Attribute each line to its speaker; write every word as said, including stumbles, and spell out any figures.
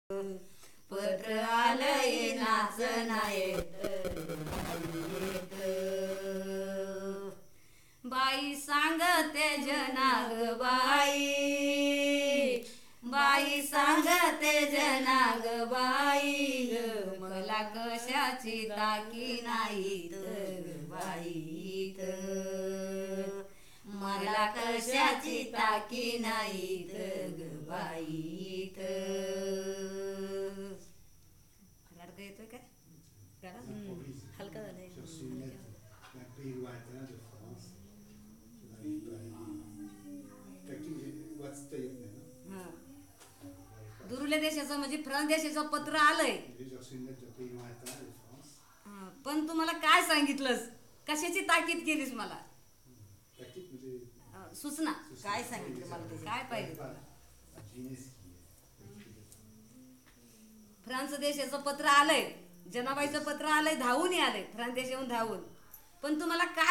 Speaker 1: पत्र आलंय नाचना येत बाई सांगते जनाग बाई बाई सांगते जनाग बाई ग मला कशाची ताकी नाहीत बाईत मला कशाची ताकी नाहीत ग बाईत गाडा येतोय काय गाडा हलका झालाय दुरुल्या देशाचं म्हणजे फ्रान्स देशाचं पत्र आलंय पण तुम्हाला काय सांगितलंस कशाची ताकीद केलीस मला सूचना काय सांगितलं मला काय पाहिजे तुला फ्रान्स देशाचं पत्र आलंय जनाबाईचं पत्र आलंय धावून आलंय फ्रान्स देशाहून धावून पण तुम्हाला काय